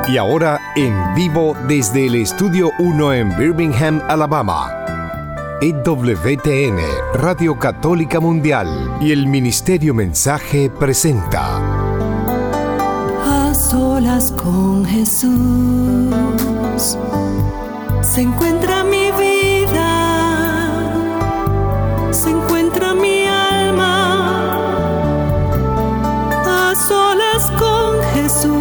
Y ahora en vivo desde el Estudio 1 en Birmingham, Alabama, EWTN, Radio Católica Mundial y el Ministerio Mensaje presenta A solas con Jesús se encuentra mi vida, se encuentra mi alma. A solas con Jesús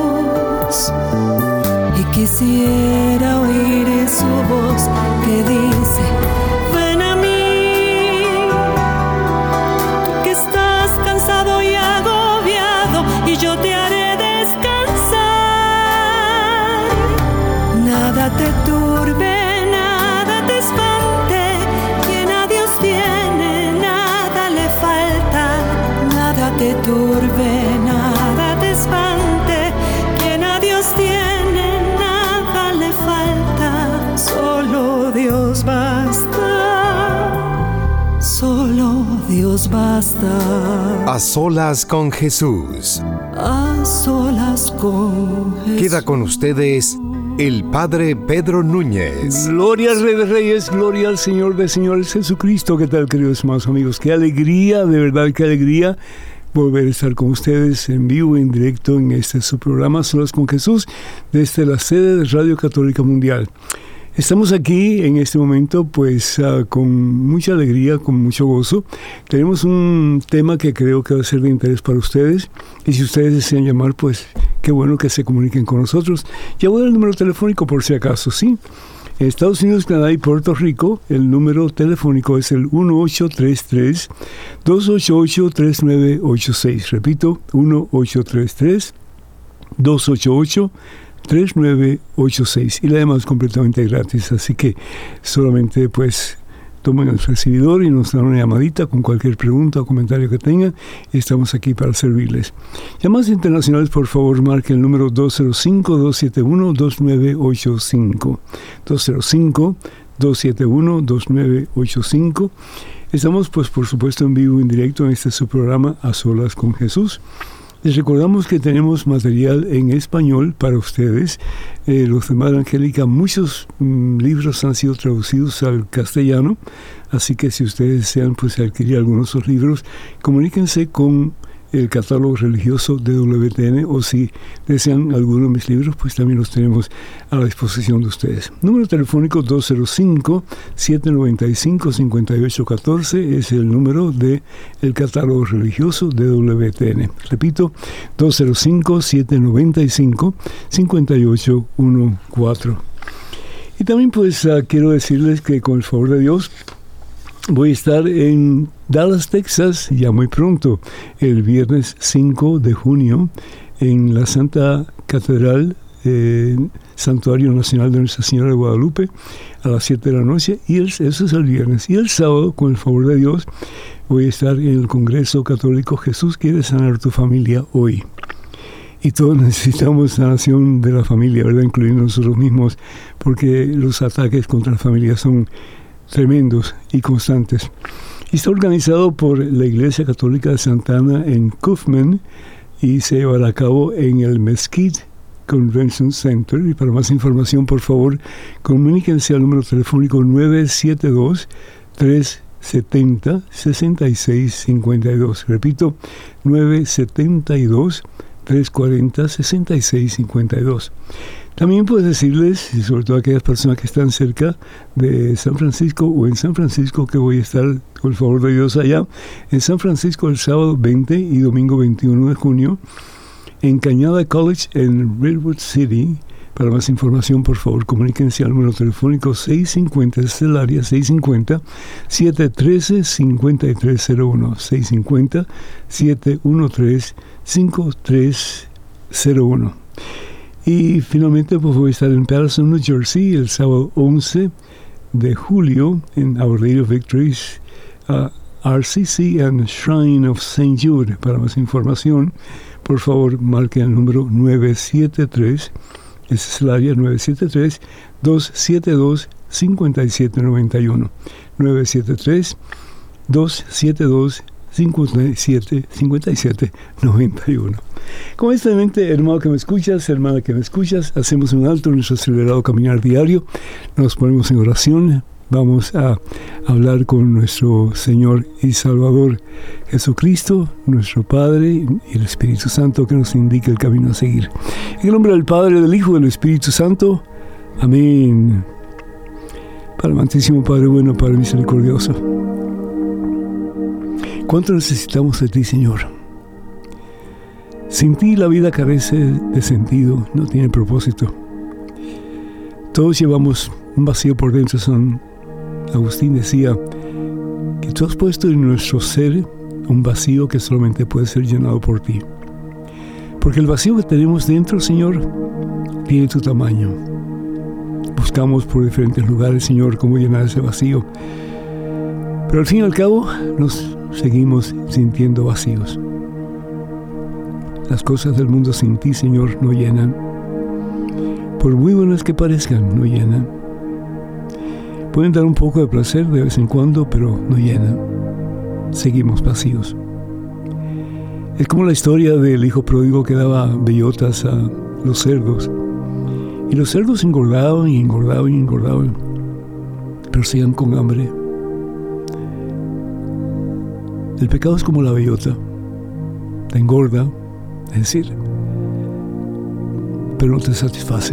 y quisiera oír su voz que dice: ven a mí, tú que estás cansado y agobiado, y yo te haré descansar. Nada te turbe, nada te espante, quien a Dios tiene, nada le falta. Nada te turbe, nada te espante, quien a Dios tiene, nada le falta. Solo Dios basta, solo Dios basta. A solas con Jesús. A solas con Jesús. Queda con ustedes el Padre Pedro Núñez. Gloria al Rey de Reyes, gloria al Señor de Señores, Jesucristo. ¿Qué tal, queridos hermanos amigos? Qué alegría, de verdad, qué alegría volver a estar con ustedes en vivo, en directo, en este su programa Solas con Jesús, desde la sede de Radio Católica Mundial. Estamos aquí en este momento pues con mucha alegría, con mucho gozo. Tenemos un tema que creo que va a ser de interés para ustedes, y si ustedes desean llamar, pues qué bueno que se comuniquen con nosotros. Ya voy al número telefónico por si acaso, ¿sí? En Estados Unidos, Canadá y Puerto Rico, el número telefónico es el 1833-288-3986. Repito, 1833-288-3986. Y la demás completamente gratis. Así que solamente pues tomen el recibidor y nos dan una llamadita con cualquier pregunta o comentario que tengan. Estamos aquí para servirles. Llamadas internacionales, por favor, marque el número 205-271-2985. 205-271-2985. Estamos, pues, por supuesto, en vivo, en directo en este su programa A Solas con Jesús. Les recordamos que tenemos material en español para ustedes. Los de Madre Angélica, muchos libros han sido traducidos al castellano, así que si ustedes desean pues adquirir algunos de esos libros, comuníquense con el catálogo religioso de WTN, o si desean alguno de mis libros, pues también los tenemos a la disposición de ustedes. Número telefónico 205-795-5814 es el número del catálogo religioso de WTN. Repito, 205-795-5814. Y también pues quiero decirles que con el favor de Dios voy a estar en Dallas, Texas, ya muy pronto, el viernes 5 de junio, en la Santa Catedral, Santuario Nacional de Nuestra Señora de Guadalupe, a las 7 de la noche, y eso es el viernes. Y el sábado, con el favor de Dios, voy a estar en el Congreso Católico Jesús quiere sanar tu familia hoy. Y todos necesitamos sanación de la familia, ¿verdad? Incluyendo nosotros mismos, porque los ataques contra la familia son tremendos y constantes. Y está organizado por la Iglesia Católica de Santa Ana en Kaufman, y se llevará a cabo en el Mesquite Convention Center. Y para más información, por favor, comuníquense al número telefónico 972-370-6652. Repito, 972-340-6652. También puedo decirles, y sobre todo a aquellas personas que están cerca de San Francisco o en San Francisco, que voy a estar, con el favor de Dios, allá en San Francisco el sábado 20 y domingo 21 de junio, en Cañada College en Redwood City. Para más información, por favor, comuníquense al número telefónico 650, es el área 650-713-5301, 650-713-5301. Y finalmente pues voy a estar en Patterson, New Jersey, el sábado 11 de julio en Our Lady of Victories, RCC and Shrine of St. Jude. Para más información, por favor, marque el número 973, ese es el área 973-272-5791. 973-272-5791. Con esta en mente, hermano que me escuchas, hermana que me escuchas, hacemos un alto en nuestro acelerado caminar diario, nos ponemos en oración, vamos a hablar con nuestro Señor y Salvador Jesucristo, nuestro Padre y el Espíritu Santo que nos indique el camino a seguir. En el nombre del Padre, del Hijo y del Espíritu Santo. Amén. Padre amantísimo, Padre bueno, Padre misericordioso. ¿Cuánto necesitamos de ti, Señor? Sin ti la vida carece de sentido, no tiene propósito. Todos llevamos un vacío por dentro. San Agustín decía que tú has puesto en nuestro ser un vacío que solamente puede ser llenado por ti. Porque el vacío que tenemos dentro, Señor, tiene tu tamaño. Buscamos por diferentes lugares, Señor, cómo llenar ese vacío. Pero al fin y al cabo nos seguimos sintiendo vacíos. Las cosas del mundo sin ti, Señor, no llenan. Por muy buenas que parezcan, no llenan. Pueden dar un poco de placer de vez en cuando, pero no llenan. Seguimos vacíos. Es como la historia del hijo pródigo que daba bellotas a los cerdos. Y los cerdos engordaban y engordaban y engordaban, pero seguían con hambre. El pecado es como la bellota. Te engorda, es decir, pero no te satisface.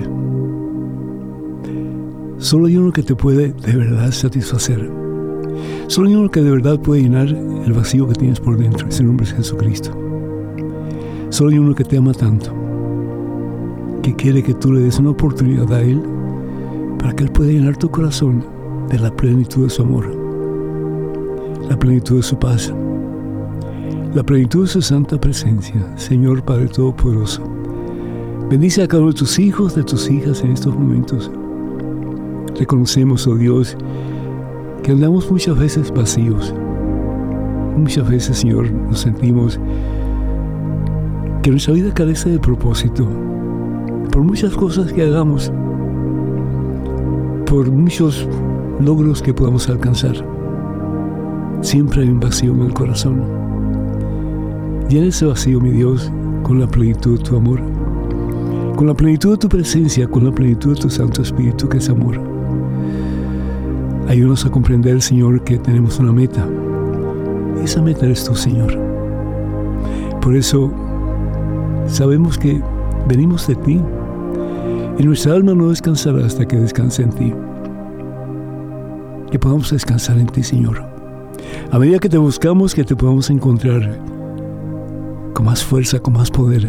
Solo hay uno que te puede de verdad satisfacer. Solo hay uno que de verdad puede llenar el vacío que tienes por dentro. Ese nombre es Jesucristo. Solo hay uno que te ama tanto, que quiere que tú le des una oportunidad a Él para que Él pueda llenar tu corazón de la plenitud de su amor, la plenitud de su paz, la plenitud de su santa presencia. Señor Padre Todopoderoso, bendice a cada uno de tus hijos, de tus hijas en estos momentos. Reconocemos, oh Dios, que andamos muchas veces vacíos. Muchas veces, Señor, nos sentimos que nuestra vida carece de propósito. Por muchas cosas que hagamos, por muchos logros que podamos alcanzar, siempre hay un vacío en el corazón. Llena ese vacío, mi Dios, con la plenitud de tu amor, con la plenitud de tu presencia, con la plenitud de tu Santo Espíritu, que es amor. Ayúdanos a comprender, Señor, que tenemos una meta. Esa meta eres tú, Señor. Por eso sabemos que venimos de ti y nuestra alma no descansará hasta que descanse en ti. Que podamos descansar en ti, Señor. A medida que te buscamos, que te podamos encontrar con más fuerza, con más poder.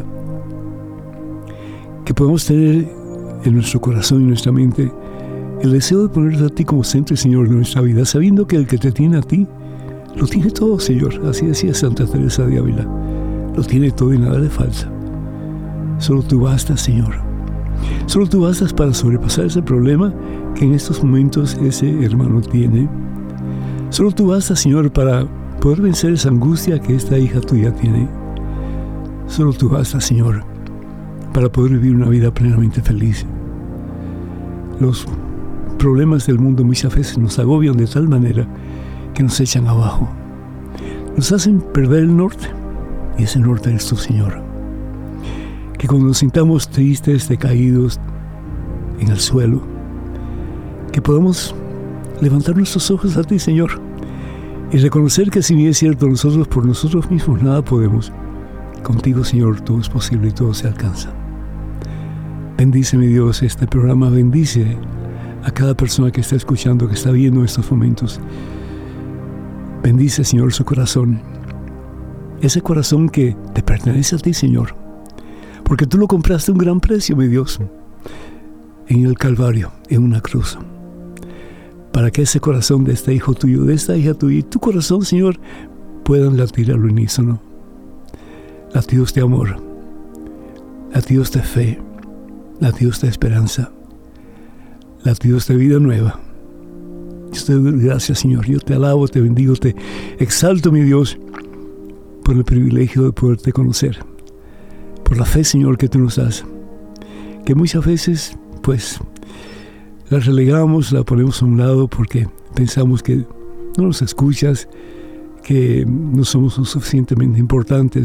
Que podamos tener en nuestro corazón y nuestra mente el deseo de ponerte a ti como centro y Señor de nuestra vida, sabiendo que el que te tiene a ti, lo tiene todo, Señor. Así decía Santa Teresa de Ávila. Lo tiene todo y nada le falta. Solo tú bastas, Señor. Solo tú bastas para sobrepasar ese problema que en estos momentos ese hermano tiene. Solo tú bastas, Señor, para poder vencer esa angustia que esta hija tuya tiene. Solo tú bastas, Señor, para poder vivir una vida plenamente feliz. Los problemas del mundo muchas veces nos agobian de tal manera que nos echan abajo. Nos hacen perder el norte. Y ese norte eres tú, Señor. Que cuando nos sintamos tristes, decaídos, en el suelo, que podamos levantar nuestros ojos a ti, Señor, y reconocer que si bien es cierto, nosotros por nosotros mismos nada podemos, contigo, Señor, todo es posible y todo se alcanza. Bendice, mi Dios, este programa. Bendice a cada persona que está escuchando, que está viendo estos momentos. Bendice, Señor, su corazón. Ese corazón que te pertenece a ti, Señor. Porque tú lo compraste a un gran precio, mi Dios, en el Calvario, en una cruz. Para que ese corazón de este hijo tuyo, de esta hija tuya y tu corazón, Señor, puedan latir al unísono. Latidos de amor, latidos de fe, latidos de esperanza, latidos de vida nueva. Yo te doy gracias, Señor. Yo te alabo, te bendigo, te exalto, mi Dios, por el privilegio de poderte conocer. Por la fe, Señor, que tú nos das. Que muchas veces, pues, la relegamos, la ponemos a un lado porque pensamos que no nos escuchas, que no somos lo suficientemente importantes.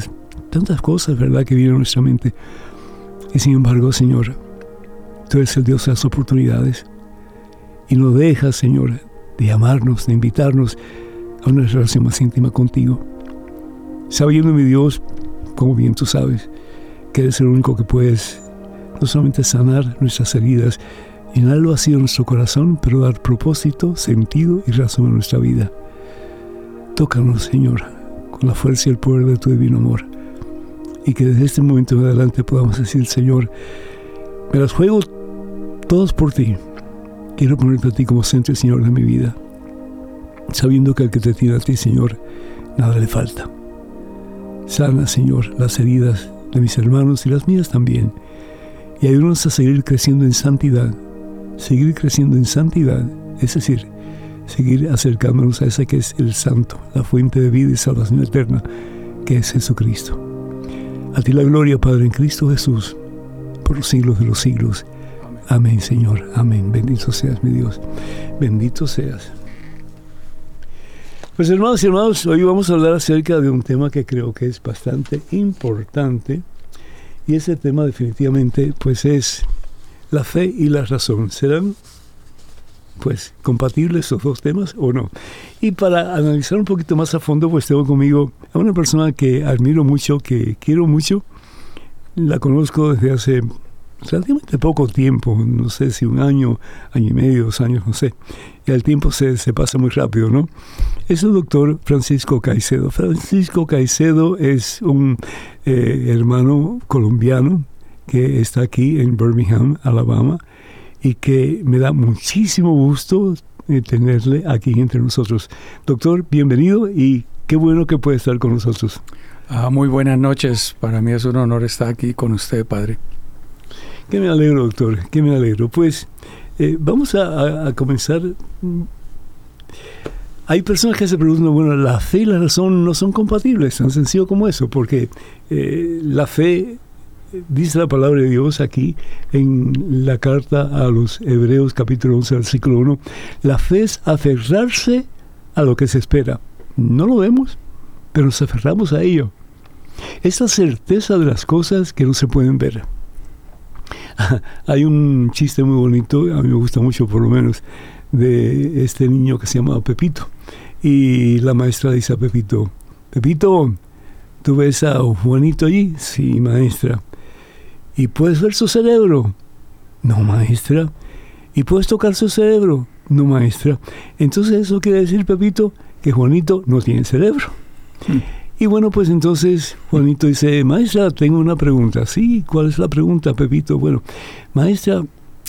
tantas cosas, ¿verdad?, que vienen a nuestra mente. Y sin embargo, Señor, tú eres el Dios de las oportunidades. Y no dejas, Señor, de llamarnos, de invitarnos a una relación más íntima contigo. Sabiendo, mi Dios, como bien tú sabes, que eres el único que puedes no solamente sanar nuestras heridas, llenar el vacío en nuestro corazón, pero dar propósito, sentido y razón a nuestra vida. Tócanos, Señor, con la fuerza y el poder de tu divino amor. Y que desde este momento en adelante podamos decir, Señor, me las juego todas por ti. Quiero ponerte a ti como centro y Señor de mi vida, sabiendo que al que te tiene a ti, Señor, nada le falta. Sana, Señor, las heridas de mis hermanos y las mías también. Y ayúdanos a seguir creciendo en santidad. Seguir creciendo en santidad, es decir, seguir acercándonos a ese que es el Santo, la fuente de vida y salvación eterna, que es Jesucristo. A ti la gloria, Padre, en Cristo Jesús, por los siglos de los siglos. Amén, Señor. Amén. Bendito seas, mi Dios. Bendito seas. Pues, hermanos y hermanos, hoy vamos a hablar acerca de un tema que creo que es bastante importante. Y ese tema definitivamente, pues, es la fe y la razón. ¿Serán, pues, compatibles esos dos temas o no? Y para analizar un poquito más a fondo, pues tengo conmigo a una persona que admiro mucho, que quiero mucho. La conozco desde hace relativamente poco tiempo, no sé si un año, año y medio, 2 años, no sé. Y el tiempo se pasa muy rápido, ¿no? Es el doctor Francisco Caicedo. Francisco Caicedo es un hermano colombiano que está aquí en Birmingham, Alabama, y que me da muchísimo gusto tenerle aquí entre nosotros. Doctor, bienvenido y qué bueno que puede estar con nosotros. Muy buenas noches. Para mí es un honor estar aquí con usted, padre. Que me alegro, doctor, que me alegro. Pues vamos a comenzar. Hay personas que se preguntan, bueno, la fe y la razón no son compatibles, tan sencillo como eso, porque la fe, dice la palabra de Dios aquí en la carta a los Hebreos, capítulo 11, versículo 1, la fe es aferrarse a lo que se espera. No lo vemos, pero nos aferramos a ello. Es la certeza de las cosas que no se pueden ver. Hay un chiste muy bonito, a mí me gusta mucho por lo menos, de este niño que se llama Pepito. Y la maestra dice a Pepito, Pepito, ¿tú ves a Juanito allí? Sí, maestra. ¿Y puedes ver su cerebro? No, maestra. ¿Y puedes tocar su cerebro? No, maestra. Entonces eso quiere decir, Pepito, que Juanito no tiene cerebro. Y bueno, pues entonces Juanito dice, maestra, tengo una pregunta. Sí, ¿cuál es la pregunta, Pepito? Bueno, maestra,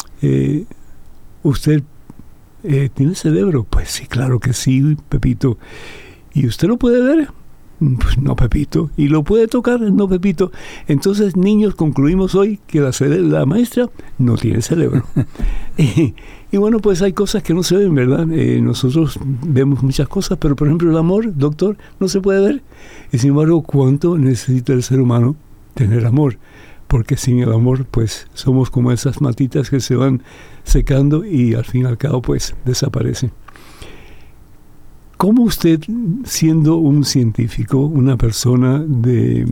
¿usted tiene cerebro? Pues sí, claro que sí, Pepito. ¿Y usted lo puede ver? Pues no, Pepito. ¿Y lo puede tocar? No, Pepito. Entonces, niños, concluimos hoy que la maestra no tiene cerebro. Y bueno, pues hay cosas que no se ven, ¿verdad? Nosotros vemos muchas cosas, pero por ejemplo el amor, doctor, no se puede ver. Y sin embargo, ¿cuánto necesita el ser humano tener amor? Porque sin el amor, pues somos como esas matitas que se van secando y al fin y al cabo, pues desaparecen. ¿Cómo usted, siendo un científico, una persona de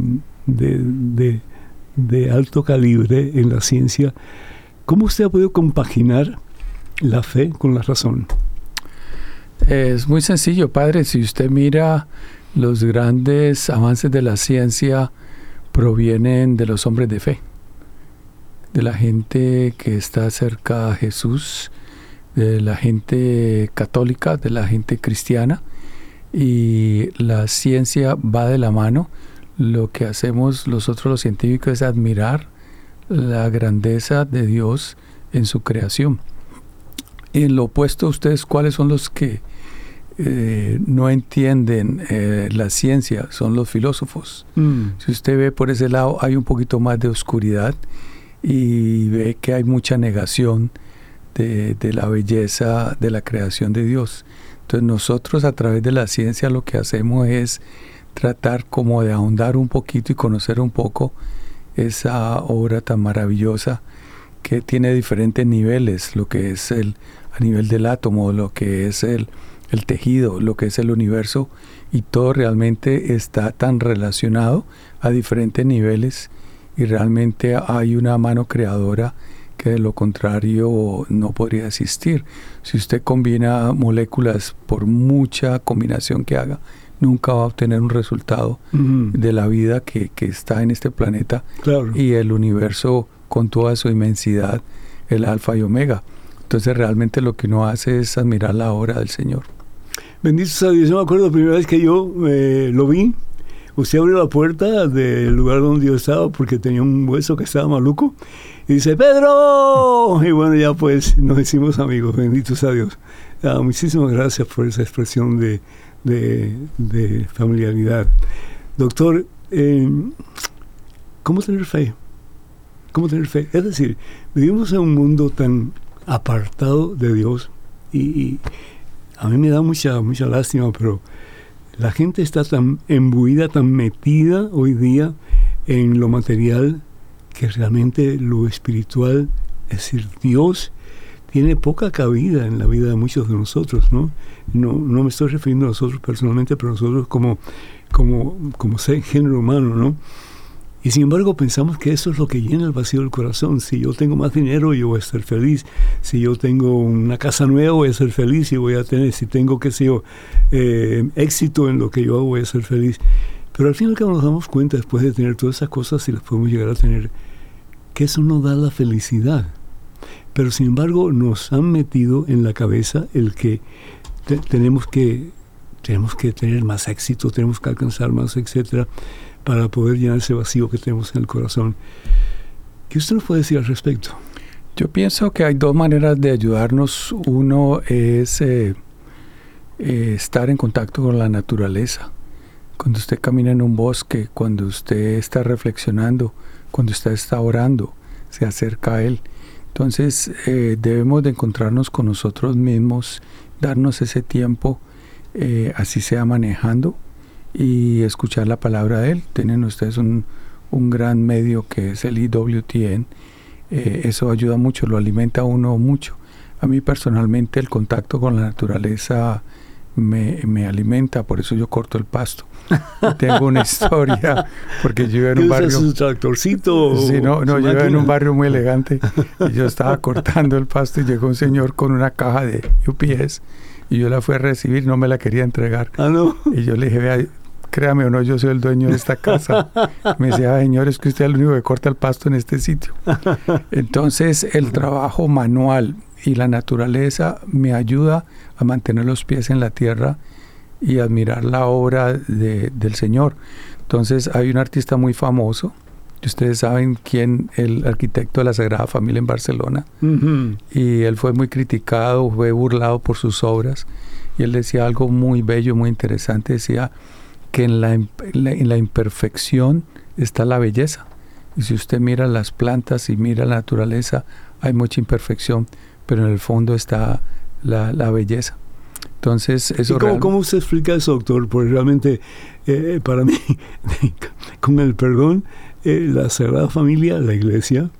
alto calibre en la ciencia, cómo usted ha podido compaginar la fe con la razón? Es muy sencillo, padre. Si usted mira, los grandes avances de la ciencia provienen de los hombres de fe, de la gente que está cerca a Jesús, de la gente católica, de la gente cristiana, y la ciencia va de la mano. Lo que hacemos nosotros los científicos es admirar la grandeza de Dios en su creación. Y en lo opuesto, ustedes, ¿cuáles son los que no entienden la ciencia? Son los filósofos. Si usted ve por ese lado, hay un poquito más de oscuridad y ve que hay mucha negación de la belleza de la creación de Dios. Entonces nosotros a través de la ciencia lo que hacemos es tratar como de ahondar un poquito y conocer un poco esa obra tan maravillosa que tiene diferentes niveles, lo que es a nivel del átomo, lo que es el tejido, lo que es el universo, y todo realmente está tan relacionado a diferentes niveles, y realmente hay una mano creadora que de lo contrario no podría existir. Si usted combina moléculas, por mucha combinación que haga, nunca va a obtener un resultado de la vida que está en este planeta. Claro. Y el universo con toda su inmensidad, el alfa y omega. Entonces realmente lo que uno hace es admirar la obra del Señor. Bendito sea Dios. Yo me acuerdo la primera vez que yo lo vi. Usted abrió la puerta del lugar donde yo estaba porque tenía un hueso que estaba maluco. Y dice, ¡Pedro! Y bueno, ya pues nos hicimos amigos. Bendito sea Dios. Muchísimas gracias por esa expresión de familiaridad. Doctor, ¿cómo tener fe? ¿Cómo tener fe? Es decir, vivimos en un mundo tan apartado de Dios y a mí me da mucha lástima, pero la gente está tan imbuida, tan metida hoy día en lo material, que realmente lo espiritual, es decir, Dios, tiene poca cabida en la vida de muchos de nosotros, ¿no? No me estoy refiriendo a nosotros personalmente, pero nosotros como género humano, ¿no? Y sin embargo pensamos que eso es lo que llena el vacío del corazón. Si yo tengo más dinero, yo voy a estar feliz. Si yo tengo una casa nueva, voy a ser feliz y voy a tener, si tengo, qué sé yo, éxito en lo que yo hago, voy a ser feliz. Pero al final que nos damos cuenta, después de tener todas esas cosas, si las podemos llegar a tener, que eso no da la felicidad. Pero sin embargo nos han metido en la cabeza el que tenemos que tener más éxito, tenemos que alcanzar más, etcétera, para poder llenar ese vacío que tenemos en el corazón. ¿Qué usted nos puede decir al respecto? Yo pienso que hay dos maneras de ayudarnos. Uno es estar en contacto con la naturaleza. Cuando usted camina en un bosque, cuando usted está reflexionando, cuando usted está orando, se acerca a Él. Entonces debemos de encontrarnos con nosotros mismos, darnos ese tiempo, así sea manejando, y escuchar la palabra de Él. Tienen ustedes un gran medio que es el EWTN. Eso ayuda mucho, lo alimenta a uno mucho. A mí personalmente el contacto con la naturaleza me alimenta, por eso yo corto el pasto. Tengo una historia, porque yo iba en un barrio... ¿Su tractorcito? Sí, yo iba en un barrio muy elegante y yo estaba cortando el pasto y llegó un señor con una caja de UPS y yo la fui a recibir, no me la quería entregar. Ah, ¿no? Y yo le dije, vea, créame o no, yo soy el dueño de esta casa. Me decía, señor, es que usted es el único que corta el pasto en este sitio. Entonces, el trabajo manual y la naturaleza me ayuda a mantener los pies en la tierra y admirar la obra del Señor. Entonces, hay un artista muy famoso, y ustedes saben quién, el arquitecto de la Sagrada Familia en Barcelona, y él fue muy criticado, fue burlado por sus obras, y él decía algo muy bello, muy interesante, decía que en la imperfección está la belleza. Y si usted mira las plantas y mira la naturaleza, hay mucha imperfección, pero en el fondo está la belleza. Entonces, eso ¿Cómo usted explica eso, doctor? Porque realmente, para mí, con el perdón, la Sagrada Familia, la Iglesia,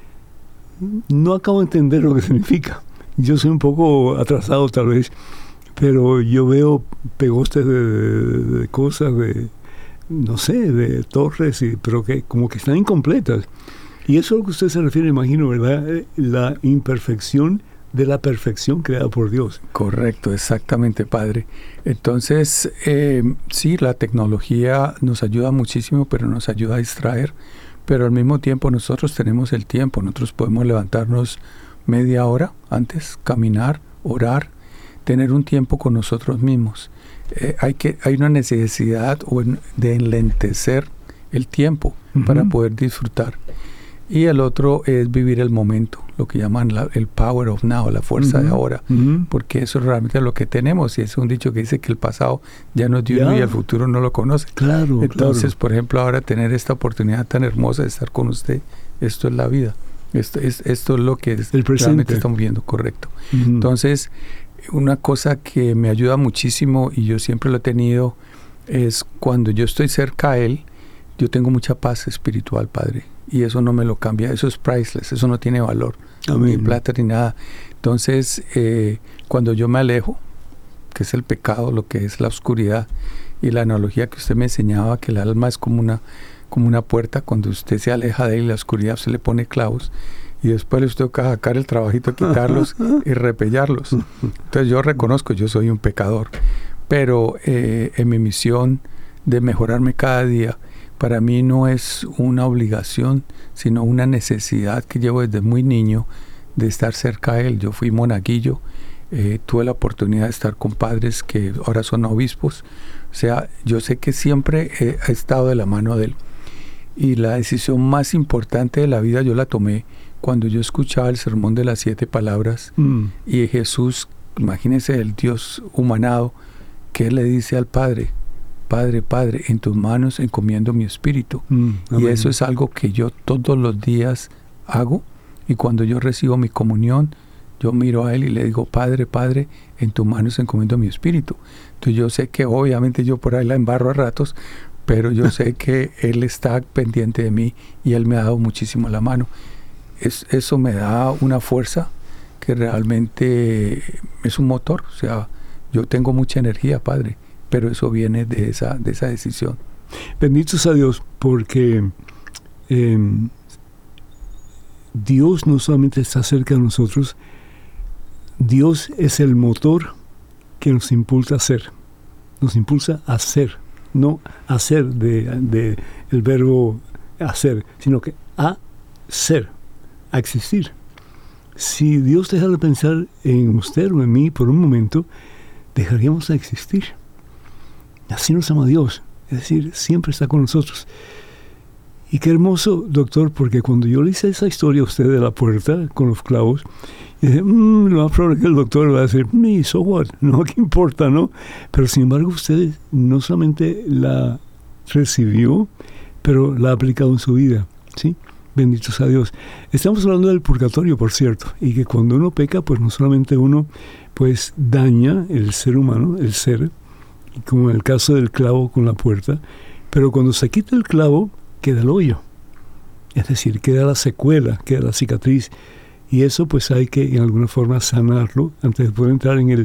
no acabo de entender lo que significa. Yo soy un poco atrasado tal vez, pero yo veo pegostes de cosas, no sé, de torres, pero que como que están incompletas. Y eso es a lo que usted se refiere, imagino, ¿verdad? La imperfección de la perfección creada por Dios. Correcto, exactamente, padre. Entonces, sí, la tecnología nos ayuda muchísimo, pero nos ayuda a distraer. Pero al mismo tiempo nosotros tenemos el tiempo. Nosotros podemos levantarnos media hora antes, caminar, orar, tener un tiempo con nosotros mismos. Hay una necesidad de enlentecer el tiempo para poder disfrutar. Y el otro es vivir el momento, lo que llaman el power of now, la fuerza de ahora, porque eso es realmente lo que tenemos. Y es un dicho que dice que el pasado ya no es de uno y el futuro no lo conoce. Claro, entonces, por ejemplo, ahora tener esta oportunidad tan hermosa de estar con usted, esto es la vida. Esto es lo que realmente estamos viendo, correcto. Entonces, una cosa que me ayuda muchísimo, y yo siempre lo he tenido, es cuando yo estoy cerca a Él, yo tengo mucha paz espiritual, Padre. Y eso no me lo cambia, eso es priceless, eso no tiene valor, ni plata ni nada. Entonces, cuando yo me alejo, que es el pecado, lo que es la oscuridad, y la analogía que usted me enseñaba, que el alma es como una puerta. Cuando usted se aleja de él, la oscuridad, se le pone clavos, y después les toca sacar el trabajito de quitarlos y repellarlos. Entonces yo reconozco, yo soy un pecador, pero en mi misión de mejorarme cada día, para mí no es una obligación, sino una necesidad que llevo desde muy niño de estar cerca de él. Yo fui monaguillo, tuve la oportunidad de estar con padres que ahora son obispos. O sea, yo sé que siempre he estado de la mano de él. Y la decisión más importante de la vida yo la tomé cuando yo escuchaba el sermón de las 7 palabras y Jesús, imagínense el Dios humanado, que le dice al Padre: Padre, Padre, en tus manos encomiendo mi espíritu. Y eso es algo que yo todos los días hago, y cuando yo recibo mi comunión, yo miro a él y le digo: Padre, Padre, en tus manos encomiendo mi espíritu. Entonces yo sé que obviamente yo por ahí la embarro a ratos, pero yo sé que él está pendiente de mí y él me ha dado muchísimo la mano. Eso me da una fuerza que realmente es un motor. O sea, yo tengo mucha energía, Padre, pero eso viene de esa decisión. Benditos a Dios, porque Dios no solamente está cerca de nosotros, Dios es el motor que nos impulsa a hacer. Nos impulsa a hacer, no hacer de el verbo hacer, sino que a ser, a existir. Si Dios dejara de pensar en usted o en mí por un momento, dejaríamos de existir. Así nos ama Dios, es decir, siempre está con nosotros. Y qué hermoso, doctor, porque cuando yo le hice esa historia a usted de la puerta con los clavos, y dije, lo más probable es que el doctor va a decir, so what, no, ¿qué importa, no? Pero sin embargo usted no solamente la recibió, pero la ha aplicado en su vida, ¿sí? Benditos a Dios. Estamos hablando del purgatorio, por cierto, y que cuando uno peca, pues no solamente uno, pues daña el ser humano, el ser, como en el caso del clavo con la puerta, pero cuando se quita el clavo, queda el hoyo. Es decir, queda la secuela, queda la cicatriz, y eso pues hay que en alguna forma sanarlo antes de poder entrar en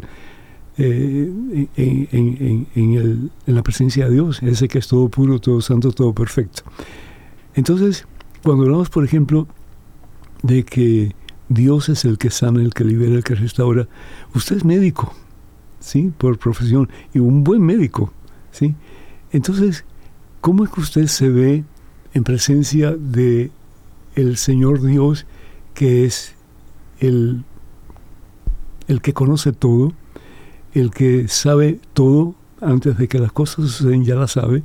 la presencia de Dios, ese que es todo puro, todo santo, todo perfecto. Entonces, cuando hablamos, por ejemplo, de que Dios es el que sana, el que libera, el que restaura, usted es médico, ¿sí? Por profesión, y un buen médico, ¿sí? Entonces, ¿cómo es que usted se ve en presencia de el Señor Dios, que es el que conoce todo, el que sabe todo antes de que las cosas suceden, ya la sabe?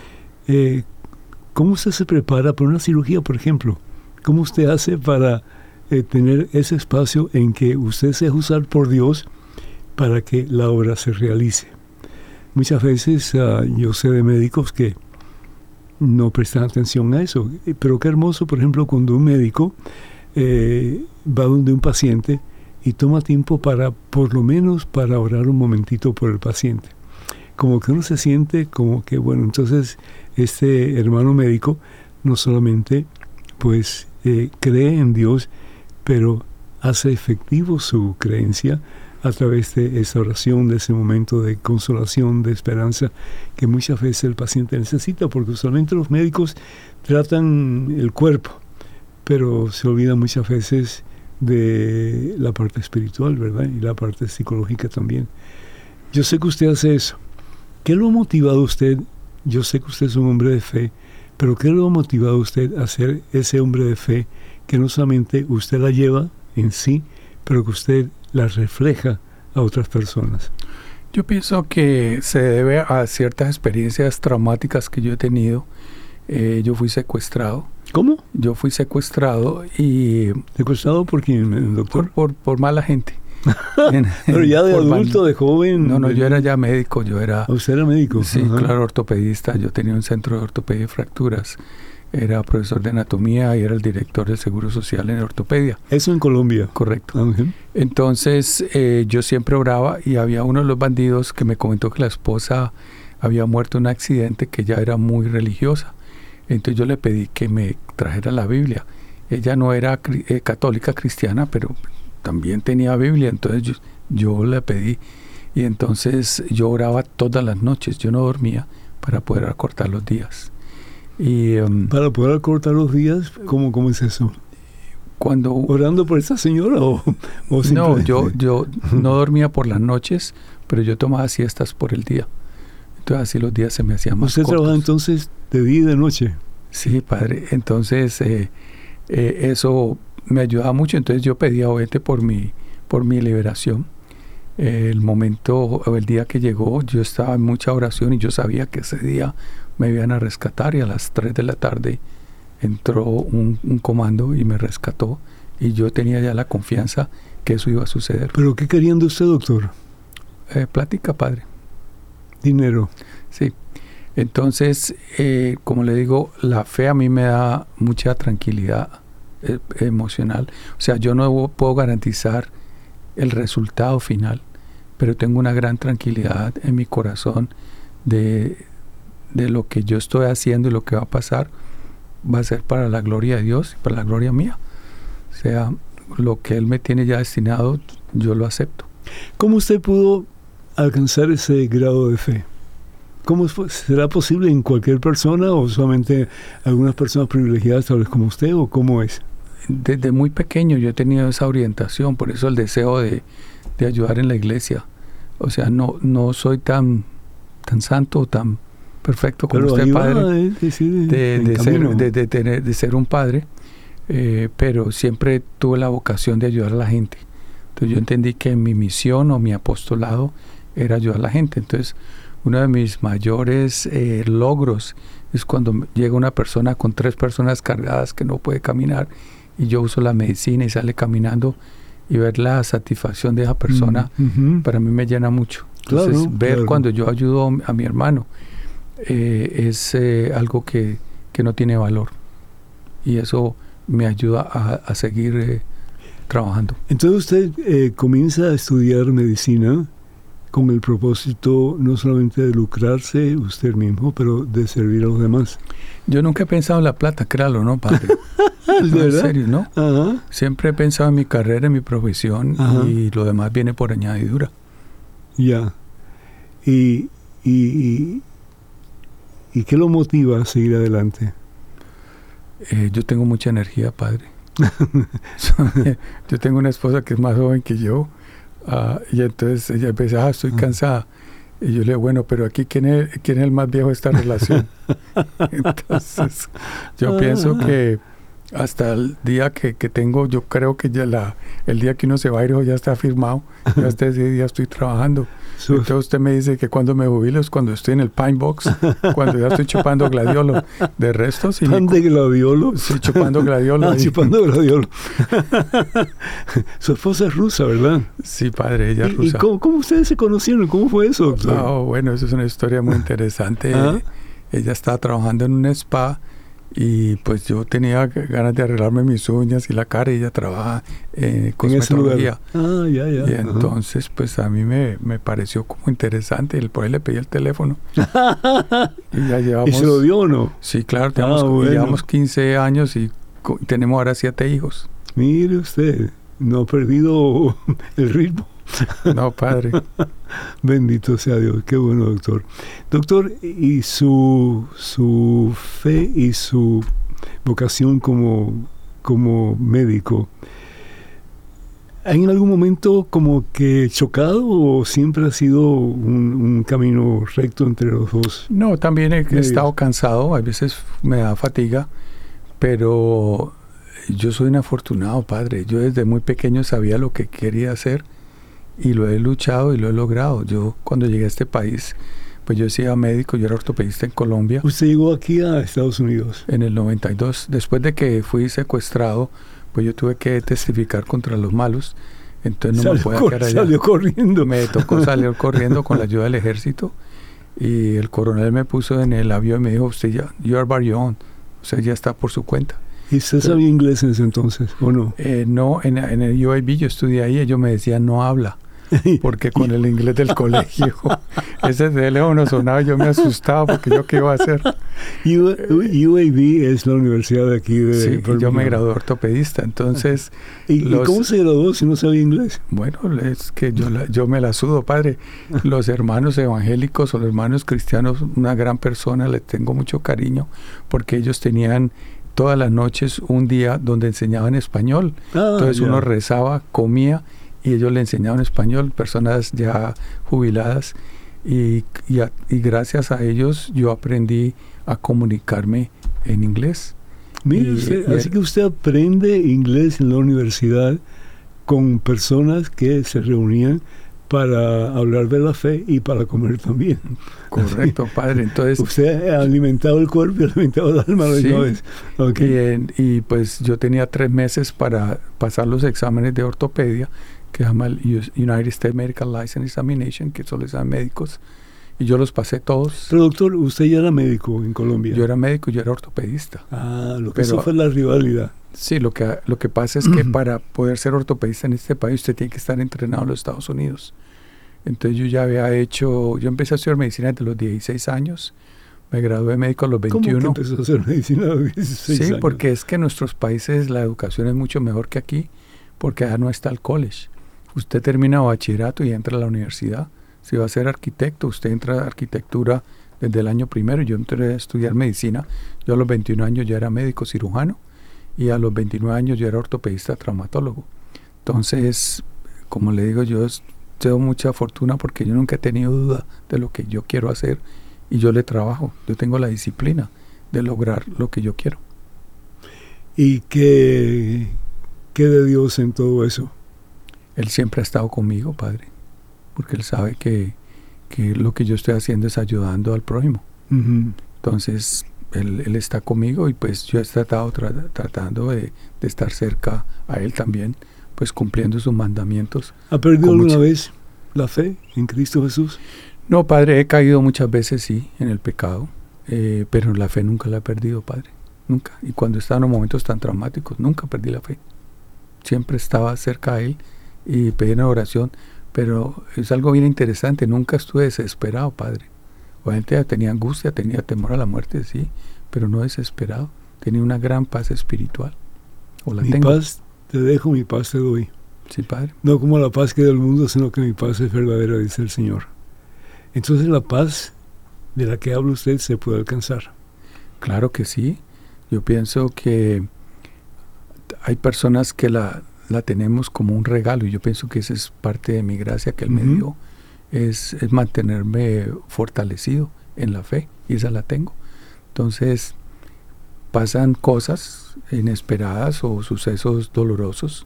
¿Cómo usted se prepara para una cirugía, por ejemplo? ¿Cómo usted hace para tener ese espacio en que usted se deja usar por Dios para que la obra se realice? Muchas veces yo sé de médicos que no prestan atención a eso, pero qué hermoso, por ejemplo, cuando un médico va donde un paciente y toma tiempo para, por lo menos, para orar un momentito por el paciente. Como que uno se siente como que, bueno, entonces este hermano médico no solamente pues cree en Dios, pero hace efectivo su creencia a través de esa oración, de ese momento de consolación, de esperanza que muchas veces el paciente necesita, porque usualmente los médicos tratan el cuerpo, pero se olvidan muchas veces de la parte espiritual, ¿verdad? Y la parte psicológica también. Yo sé que usted hace eso. ¿Qué lo ha motivado a usted? Yo sé que usted es un hombre de fe, pero ¿qué lo ha motivado a usted a ser ese hombre de fe que no solamente usted la lleva en sí, pero que usted la refleja a otras personas? Yo pienso que se debe a ciertas experiencias traumáticas que yo he tenido. Yo fui secuestrado. ¿Cómo? Yo fui secuestrado y... ¿Secuestrado por quién, doctor? Por mala gente. Pero ya de adulto, de joven. No, yo era ya médico, yo era... ¿Usted era médico? Sí, claro, ortopedista. Yo tenía un centro de ortopedia y fracturas. Era profesor de anatomía y era el director del Seguro Social en ortopedia. Eso en Colombia. Correcto. Uh-huh. Entonces, yo siempre oraba y había uno de los bandidos que me comentó que la esposa había muerto en un accidente, que ella era muy religiosa. Entonces yo le pedí que me trajera la Biblia. Ella no era católica cristiana, pero también tenía Biblia. Entonces yo le pedí. Y entonces yo oraba todas las noches, yo no dormía para poder acortar los días. Y para poder acortar los días, ¿cómo es eso? Cuando ¿orando por esa señora o no, yo no dormía por las noches, pero yo tomaba siestas por el día. Entonces así los días se me hacían más cortos. ¿Usted trabaja entonces de día y de noche? Sí, padre. Entonces eso me ayudaba mucho. Entonces yo pedía obviamente por mi liberación. El momento o el día que llegó, yo estaba en mucha oración y yo sabía que ese día me iban a rescatar, y a las 3 de la tarde entró un comando y me rescató, y yo tenía ya la confianza que eso iba a suceder. ¿Pero qué querían de usted, doctor? Plática, padre. Dinero. Sí. Entonces, como le digo, la fe a mí me da mucha tranquilidad emocional. O sea, yo no puedo garantizar el resultado final, pero tengo una gran tranquilidad en mi corazón de lo que yo estoy haciendo, y lo que va a pasar va a ser para la gloria de Dios y para la gloria mía. O sea, lo que Él me tiene ya destinado, yo lo acepto. ¿Cómo usted pudo alcanzar ese grado de fe? ¿Será posible en cualquier persona o solamente algunas personas privilegiadas, tal vez como usted, o cómo es? Desde muy pequeño yo he tenido esa orientación, por eso el deseo de ayudar en la iglesia. O sea, no soy tan santo o tan perfecto como pero usted, padre, de ser un padre, pero siempre tuve la vocación de ayudar a la gente. Entonces yo entendí que mi misión o mi apostolado era ayudar a la gente. Entonces uno de mis mayores logros es cuando llega una persona con 3 personas cargadas que no puede caminar, y yo uso la medicina y sale caminando, y ver la satisfacción de esa persona, para mí me llena mucho. Entonces, ver cuando yo ayudo a mi hermano es algo que no tiene valor, y eso me ayuda a seguir trabajando. Entonces usted comienza a estudiar medicina con el propósito no solamente de lucrarse usted mismo, pero de servir a los demás. Yo nunca he pensado en la plata, créalo, ¿no, padre? No, en serio, ¿no? Ajá. Siempre he pensado en mi carrera, en mi profesión, y lo demás viene por añadidura. Ya. ¿Y qué lo motiva a seguir adelante? Yo tengo mucha energía, padre. Yo tengo una esposa que es más joven que yo, y entonces ella empieza, estoy cansada. Y yo le digo, bueno, pero aquí, ¿quién es el más viejo de esta relación? Entonces, yo pienso que hasta el día que tengo, yo creo que ya el día que uno se va a ir ya está firmado. Yo hasta ese día estoy trabajando. Entonces usted me dice que cuando me jubilo es cuando estoy en el Pine Box, cuando ya estoy chupando gladiolo. De resto, sí. ¿Pan de gladiolo? Sí, chupando gladiolo. Chupando gladiolo. Su esposa es rusa, ¿verdad? Sí, padre, ella es rusa. ¿Y cómo ustedes se conocieron? ¿Cómo fue eso, doctor? Bueno, eso es una historia muy interesante. Ella estaba trabajando en un spa, y pues yo tenía ganas de arreglarme mis uñas y la cara, y ella trabaja en cosmetología. Y entonces pues a mí me pareció como interesante, por ahí le pedí el teléfono. Y ya llevamos, ¿y se lo dio o no? Sí, claro, llevamos 15 años y tenemos ahora 7 hijos. Mire usted, no ha perdido el ritmo. No, padre. Bendito sea Dios, qué bueno, doctor. Doctor, y su fe y su vocación como médico, ¿hay en algún momento como que chocado, o siempre ha sido un camino recto entre los dos? No, también he estado cansado, a veces me da fatiga, pero yo soy un afortunado, padre. Yo desde muy pequeño sabía lo que quería hacer, y lo he luchado y lo he logrado. Yo cuando llegué a este país, pues yo decía médico, yo era ortopedista en Colombia. ¿Usted llegó aquí a Estados Unidos? En el 92. Después de que fui secuestrado, pues yo tuve que testificar contra los malos. Entonces no me podía quedar allá. Salió corriendo. Me tocó salir corriendo con la ayuda del ejército. Y el coronel me puso en el avión y me dijo, usted ya, you are by your own. O sea, ya está por su cuenta. ¿Y usted sabía inglés en ese entonces, o no? No, en el UAB yo estudié ahí, ellos me decían, no habla. porque con el inglés del colegio, ese teléfono sonaba, yo me asustaba porque yo qué iba a hacer. UAB es la universidad de aquí de Sí, Birmingham. yo me gradué ortopedista, entonces... ¿Y cómo se graduó si no sabía inglés? Bueno, es que yo me la sudo, padre. Los hermanos evangélicos o los hermanos cristianos, una gran persona, les tengo mucho cariño, porque ellos tenían todas las noches un día donde enseñaban español. Entonces uno rezaba, comía, y ellos le enseñaban español, personas ya jubiladas, y gracias a ellos yo aprendí a comunicarme en inglés. Mire usted, así que usted aprende inglés en la universidad con personas que se reunían para hablar de la fe y para comer también. Correcto, padre. Entonces usted ha alimentado el cuerpo y ha alimentado el alma. Sí, okay. y pues yo tenía 3 meses para pasar los exámenes de ortopedia, que se llama el United States Medical License Examination, que son los exámenes médicos, y yo los pasé todos. Pero doctor, usted ya era médico en Colombia. Yo era médico, yo era ortopedista. Eso fue la rivalidad. Sí, lo que pasa es que para poder ser ortopedista en este país usted tiene que estar entrenado en los Estados Unidos. Entonces yo empecé a estudiar medicina desde los 16 años, me gradué de médico a los 21. ¿Cómo que empezó a hacer medicina a los 16 años? Sí, porque es que en nuestros países la educación es mucho mejor que aquí, porque allá no está el college. Usted termina bachillerato y entra a la universidad. Si va a ser arquitecto, usted entra a arquitectura desde el año primero. Yo entré a estudiar medicina. Yo a los 21 años ya era médico cirujano y a los 29 años yo era ortopedista traumatólogo. Entonces, como le digo, yo tengo mucha fortuna porque yo nunca he tenido duda de lo que yo quiero hacer y yo le trabajo. Yo tengo la disciplina de lograr lo que yo quiero. ¿Y qué de Dios en todo eso? Él siempre ha estado conmigo, padre, porque Él sabe que lo que yo estoy haciendo es ayudando al prójimo. Uh-huh. Entonces, él está conmigo y pues yo he tratado tratando de estar cerca a Él también, pues cumpliendo sus mandamientos. ¿Ha perdido alguna vez la fe en Cristo Jesús? No, padre, he caído muchas veces, sí, en el pecado, pero la fe nunca la he perdido, padre, nunca. Y cuando estaba en los momentos tan traumáticos, nunca perdí la fe. Siempre estaba cerca a Él y pedí una oración, pero es algo bien interesante, nunca estuve desesperado, padre. Obviamente tenía angustia, tenía temor a la muerte, sí, pero no desesperado. Tenía una gran paz espiritual. Mi paz te dejo, mi paz te doy. Sí, padre. No como la paz que da el mundo, sino que mi paz es verdadera, dice el Señor. Entonces la paz de la que habla usted se puede alcanzar. Claro que sí. Yo pienso que hay personas que la tenemos como un regalo y yo pienso que esa es parte de mi gracia que Él me dio. Es mantenerme fortalecido en la fe y esa la tengo. Entonces pasan cosas inesperadas o sucesos dolorosos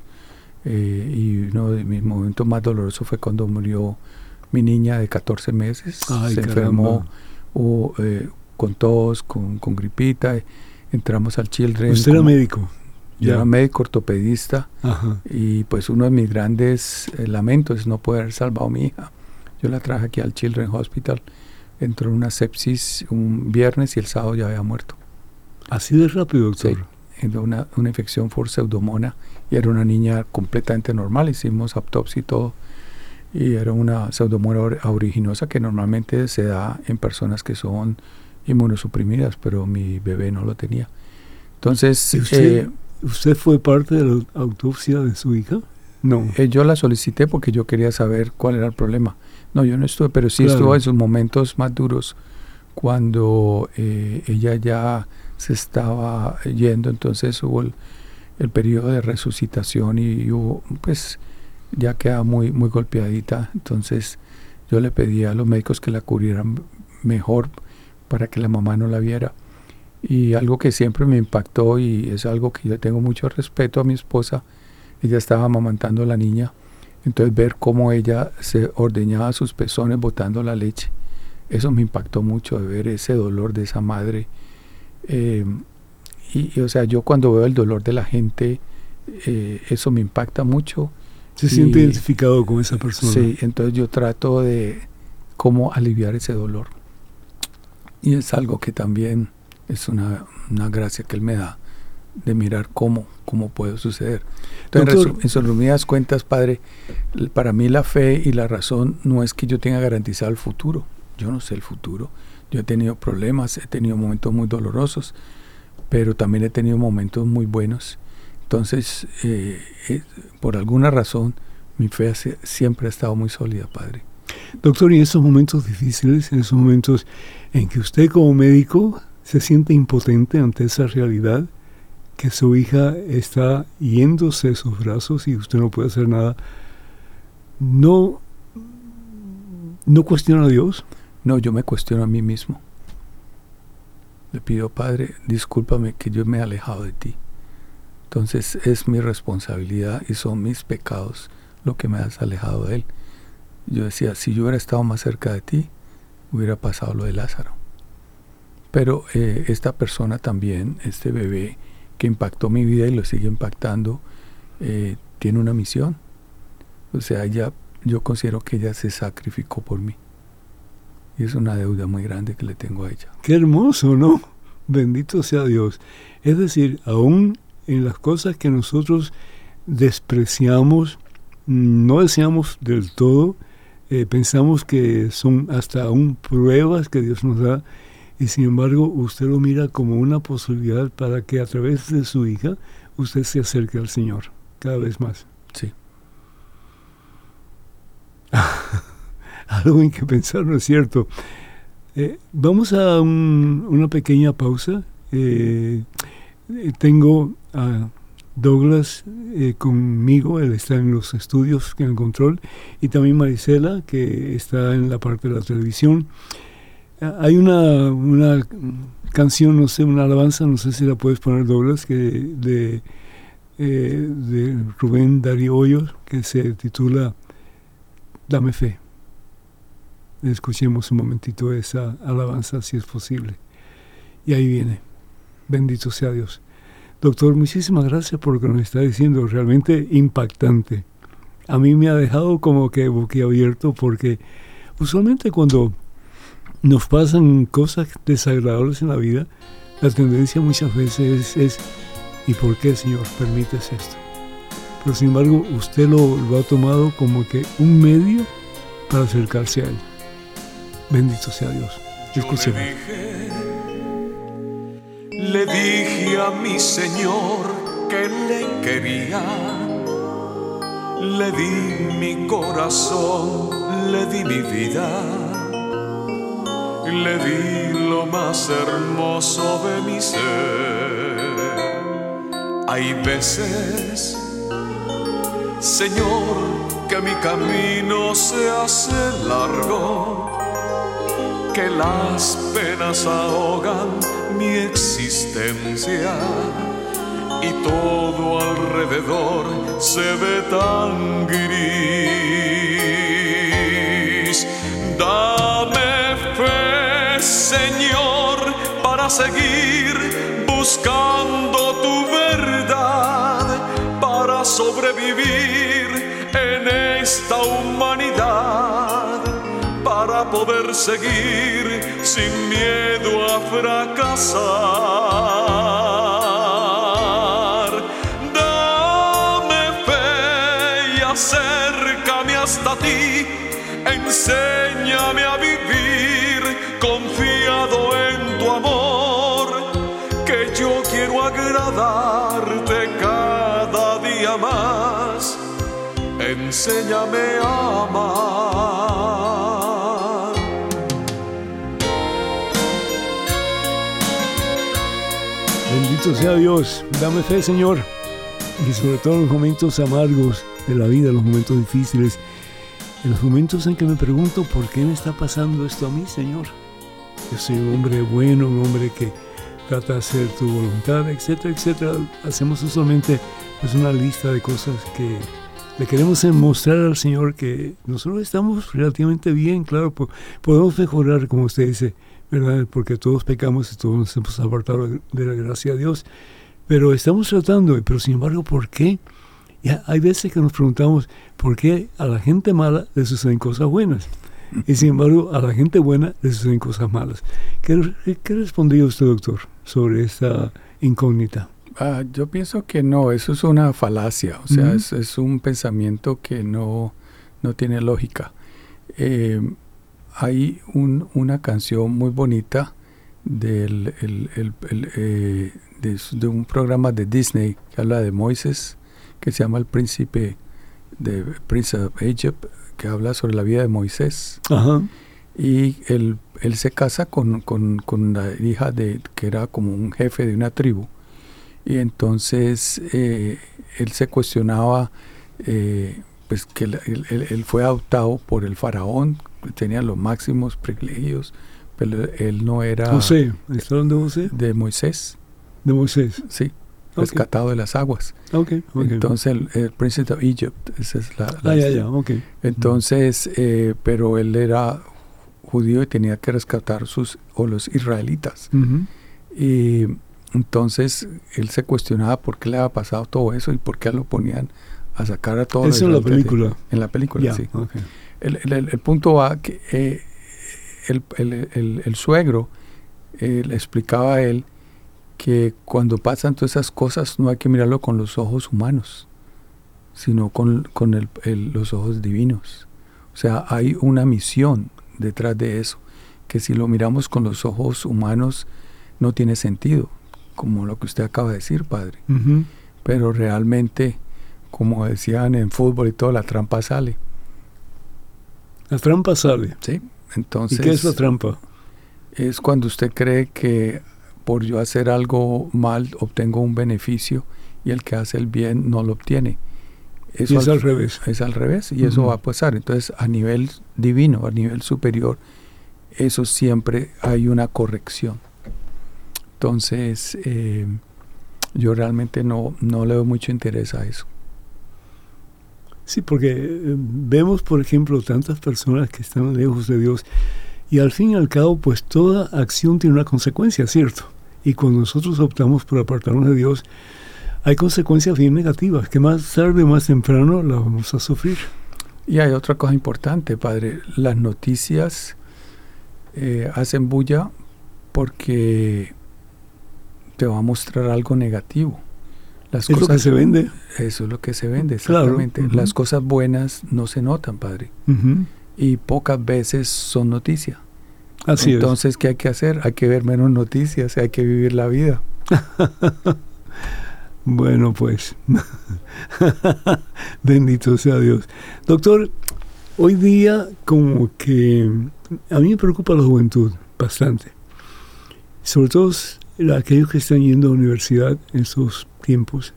y uno de mis momentos más dolorosos fue cuando murió mi niña de 14 meses. Ay, se enfermó con tos, con gripita. Entramos al Children. ¿Usted era médico? Yo era médico ortopedista. Ajá. Y pues uno de mis grandes lamentos es no poder haber salvado a mi hija. Yo la traje aquí al Children's Hospital, entró en una sepsis un viernes y el sábado ya había muerto. ¿Así de rápido, doctor? Sí, una infección por pseudomonas y era una niña completamente normal, hicimos autopsia y todo, y era una pseudomonas aeruginosa que normalmente se da en personas que son inmunosuprimidas, pero mi bebé no lo tenía. Entonces... ¿Usted fue parte de la autopsia de su hija? No. Yo la solicité porque yo quería saber cuál era el problema. No, yo no estuve, pero sí claro. Estuvo en sus momentos más duros cuando ella ya se estaba yendo, entonces hubo el periodo de resucitación y hubo, pues, ya queda muy golpeadita. Entonces yo le pedí a los médicos que la cubrieran mejor para que la mamá no la viera. Y algo que siempre me impactó y es algo que yo tengo mucho respeto a mi esposa, ella estaba amamantando a la niña, entonces ver cómo ella se ordeñaba sus pezones botando la leche, eso me impactó mucho, de ver ese dolor de esa madre. Y o sea, yo cuando veo el dolor de la gente, eso me impacta mucho. ¿Se siente identificado con esa persona? Sí, entonces yo trato de cómo aliviar ese dolor. Y es algo que también es una gracia que Él me da, de mirar cómo puede suceder. Entonces, Doctor, en resumidas cuentas, padre, para mí la fe y la razón no es que yo tenga garantizado el futuro. Yo no sé el futuro. Yo he tenido problemas, he tenido momentos muy dolorosos, pero también he tenido momentos muy buenos. Entonces, por alguna razón, mi fe siempre ha estado muy sólida, padre. Doctor, y en esos momentos difíciles, en esos momentos en que usted como médico se siente impotente ante esa realidad, que su hija está yéndose de sus brazos y usted no puede hacer nada, ¿no cuestiona a Dios? No, yo me cuestiono a mí mismo. Le pido, Padre, discúlpame que yo me he alejado de ti. Entonces es mi responsabilidad y son mis pecados lo que me has alejado de Él. Yo decía, si yo hubiera estado más cerca de ti, hubiera pasado lo de Lázaro. Pero esta persona también, este bebé que impactó mi vida y lo sigue impactando, tiene una misión. O sea, yo considero que ella se sacrificó por mí. Y es una deuda muy grande que le tengo a ella. Qué hermoso, ¿no? Bendito sea Dios. Es decir, aún en las cosas que nosotros despreciamos, no deseamos del todo, pensamos que son hasta aún pruebas que Dios nos da, y sin embargo usted lo mira como una posibilidad para que a través de su hija usted se acerque al Señor cada vez más. Sí. Algo en que pensar, ¿no es cierto? Vamos a una pequeña pausa. Tengo a Douglas conmigo, él está en los estudios, en el control, y también Marisela, que está en la parte de la televisión. Hay una canción, no sé, una alabanza, no sé si la puedes poner, Douglas, de Rubén Darío Hoyos, que se titula Dame Fe. Escuchemos un momentito esa alabanza, si es posible. Y ahí viene. Bendito sea Dios. Doctor, muchísimas gracias por lo que nos está diciendo, realmente impactante. A mí me ha dejado como que boquiabierto, porque usualmente cuando nos pasan cosas desagradables en la vida, la tendencia muchas veces es ¿y por qué, Señor, permites esto? Pero sin embargo, usted lo ha tomado como que un medio para acercarse a Él. Bendito sea Dios. Escuchemos. Le dije a mi Señor que le quería, le di mi corazón, le di mi vida, le di lo más hermoso de mi ser. Hay veces, Señor, que mi camino se hace largo, que las penas ahogan mi existencia y todo alrededor se ve tan gris. Dame fe, Señor, para seguir buscando tu verdad, para sobrevivir en esta humanidad, para poder seguir sin miedo a fracasar. Dame fe y acércame hasta ti, enséñame a vivir confiado en tu amor, que yo quiero agradarte cada día más. Enséñame a amar. Bendito sea Dios, dame fe, Señor, y sobre todo en los momentos amargos de la vida, en los momentos difíciles, en los momentos en que me pregunto ¿por qué me está pasando esto a mí, Señor? Yo soy un hombre bueno, un hombre que trata de hacer tu voluntad, etcétera, etcétera. Hacemos usualmente pues una lista de cosas que le queremos mostrar al Señor que nosotros estamos relativamente bien, claro, podemos mejorar, como usted dice, ¿verdad? Porque todos pecamos y todos nos hemos apartado de la gracia de Dios, pero estamos tratando, pero sin embargo, ¿por qué? Ya hay veces que nos preguntamos, ¿por qué a la gente mala le suceden cosas buenas? Y sin embargo, a la gente buena le suceden cosas malas. ¿Qué respondió usted, doctor, sobre esta incógnita? Yo pienso que no, eso es una falacia, o sea, es un pensamiento que no tiene lógica. Hay una canción muy bonita de un programa de Disney que habla de Moisés, que se llama Prince of Egypt, que habla sobre la vida de Moisés. Ajá. Y él se casa con la hija que era como un jefe de una tribu. Y entonces él se cuestionaba pues que él fue adoptado por el faraón, que tenía los máximos privilegios, pero él no era... José, ¿está hablando de José? De Moisés. De Moisés. Sí, rescatado de las aguas. Okay. Entonces el Prince of Egypt, esa es la okay. Entonces, pero él era judío y tenía que rescatar los israelitas. Y entonces él se cuestionaba por qué le había pasado todo eso y por qué lo ponían a sacar a todos. Eso en la película. En la película, sí. Okay. El punto va que el suegro le explicaba a él que cuando pasan todas esas cosas no hay que mirarlo con los ojos humanos, sino con los ojos divinos. O sea, hay una misión detrás de eso, que si lo miramos con los ojos humanos no tiene sentido, como lo que usted acaba de decir, padre. Pero realmente, como decían en fútbol y todo, la trampa sale. La trampa sale. Sí, entonces... ¿Y qué es la trampa? Es cuando usted cree que por yo hacer algo mal obtengo un beneficio y el que hace el bien no lo obtiene. Eso es al revés. Es al revés y eso va a pasar. Entonces, a nivel divino, a nivel superior, eso siempre hay una corrección. Entonces, yo realmente no le doy mucho interés a eso. Sí, porque vemos, por ejemplo, tantas personas que están lejos de Dios y al fin y al cabo, pues toda acción tiene una consecuencia, ¿cierto? Y cuando nosotros optamos por apartarnos de Dios, hay consecuencias bien negativas, que más tarde o más temprano las vamos a sufrir. Y hay otra cosa importante, padre. Las noticias hacen bulla porque te va a mostrar algo negativo. Es lo que se vende. Eso es lo que se vende, exactamente. Claro. Las cosas buenas no se notan, padre. Y pocas veces son noticia. Así Entonces, ¿qué hay que hacer? Hay que ver menos noticias, hay que vivir la vida. Bueno, pues, bendito sea Dios. Doctor, hoy día como que a mí me preocupa la juventud bastante. Sobre todo aquellos que están yendo a la universidad en estos tiempos.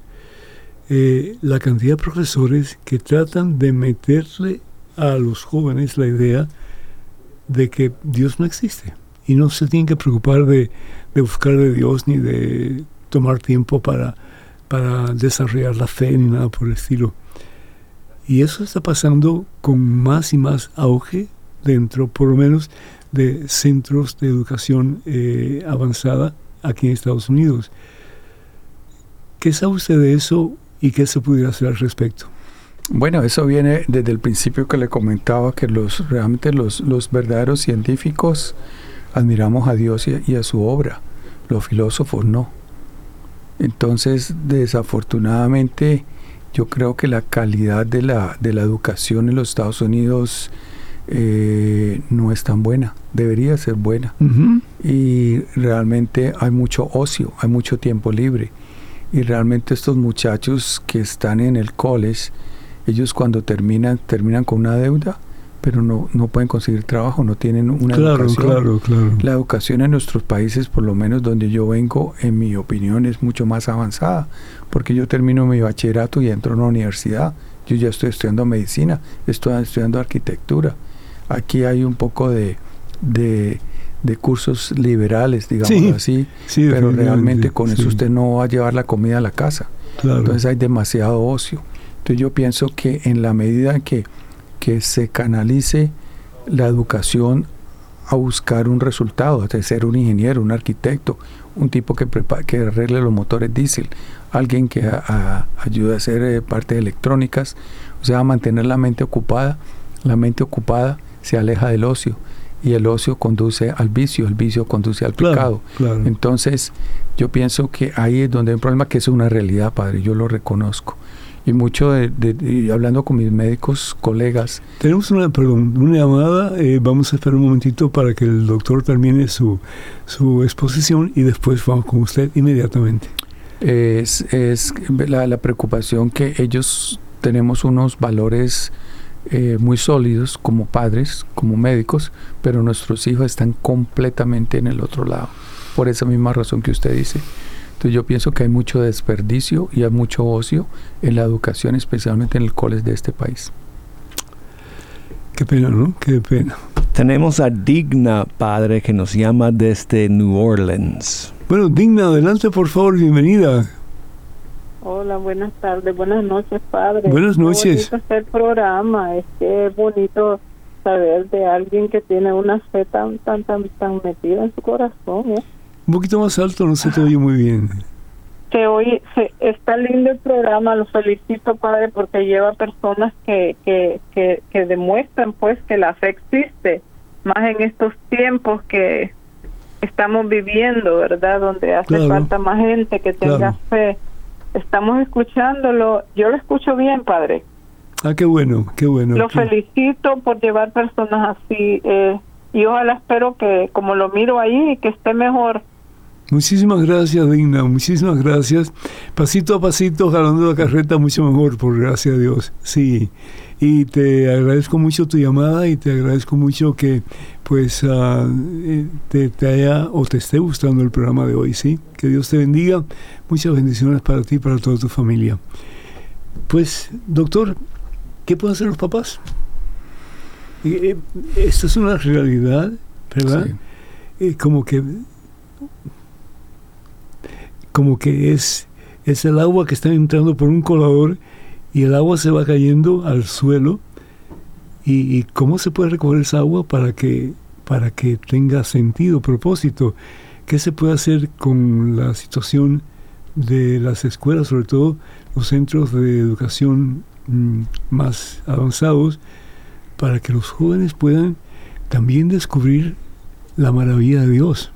La cantidad de profesores que tratan de meterle a los jóvenes la idea de que Dios no existe. Y no se tienen que preocupar de buscar de Dios ni de tomar tiempo para desarrollar la fe ni nada por el estilo. Y eso está pasando con más y más auge dentro, por lo menos, de centros de educación avanzada aquí en Estados Unidos. ¿Qué sabe usted de eso y qué se pudiera hacer al respecto? Bueno, eso viene desde el principio que le comentaba, que realmente los verdaderos científicos admiramos a Dios y a su obra. Los filósofos no. Entonces, desafortunadamente, yo creo que la calidad de la educación en los Estados Unidos no es tan buena. Debería ser buena. Y realmente hay mucho ocio, hay mucho tiempo libre. Y realmente estos muchachos que están en el college, ellos cuando terminan con una deuda, pero no pueden conseguir trabajo, no tienen una educación. Claro. La educación en nuestros países, por lo menos donde yo vengo, en mi opinión, es mucho más avanzada, porque yo termino mi bachillerato y entro a una universidad. Yo ya estoy estudiando medicina, estoy estudiando arquitectura. Aquí hay un poco de cursos liberales, digamos así, pero realmente con eso usted no va a llevar la comida a la casa. Entonces hay demasiado ocio. Entonces yo pienso que en la medida que se canalice la educación a buscar un resultado, de ser un ingeniero, un arquitecto, un tipo que arregle los motores diésel, alguien que ayude a hacer parte de electrónicas, o sea, a mantener la mente ocupada. La mente ocupada se aleja del ocio y el ocio conduce al vicio, el vicio conduce al pecado. Entonces Yo pienso que ahí es donde hay un problema, que es una realidad, padre, yo lo reconozco. Y mucho hablando con mis médicos, colegas. Tenemos una llamada, vamos a esperar un momentito para que el doctor termine su exposición y después vamos con usted inmediatamente. Es la preocupación que ellos tenemos unos valores muy sólidos como padres, como médicos, pero nuestros hijos están completamente en el otro lado, por esa misma razón que usted dice. Entonces yo pienso que hay mucho desperdicio y hay mucho ocio en la educación, especialmente en el college de este país. Qué pena, ¿no? Qué pena. Tenemos a Digna, padre, que nos llama desde New Orleans. Bueno, Digna, adelante, por favor, bienvenida. Hola, buenas tardes, buenas noches, padre. Buenas noches. Qué bonito el programa, es que es bonito saber de alguien que tiene una fe tan metida en su corazón, ¿eh? Un poquito más alto, no se te oye muy bien. Está lindo el programa, lo felicito, padre, porque lleva personas que demuestran pues que la fe existe, más en estos tiempos que estamos viviendo, ¿verdad? Donde hace falta más gente que tenga fe. Estamos escuchándolo, yo lo escucho bien, padre. Ah, qué bueno, qué bueno. Lo felicito por llevar personas así, y ojalá espero que, como lo miro ahí, que esté mejor. Muchísimas gracias, Digna, muchísimas gracias. Pasito a pasito, jalando la carreta mucho mejor, por gracia a Dios. Sí, y te agradezco mucho tu llamada y te agradezco mucho que pues te haya o te esté gustando el programa de hoy, ¿sí? Que Dios te bendiga. Muchas bendiciones para ti y para toda tu familia. Pues, doctor, ¿qué pueden hacer los papás? Esta es una realidad, ¿verdad? Sí. Como que es el agua que está entrando por un colador y el agua se va cayendo al suelo. ¿Y cómo se puede recoger esa agua para que tenga sentido, propósito? ¿Qué se puede hacer con la situación de las escuelas, sobre todo los centros de educación más avanzados, para que los jóvenes puedan también descubrir la maravilla de Dios?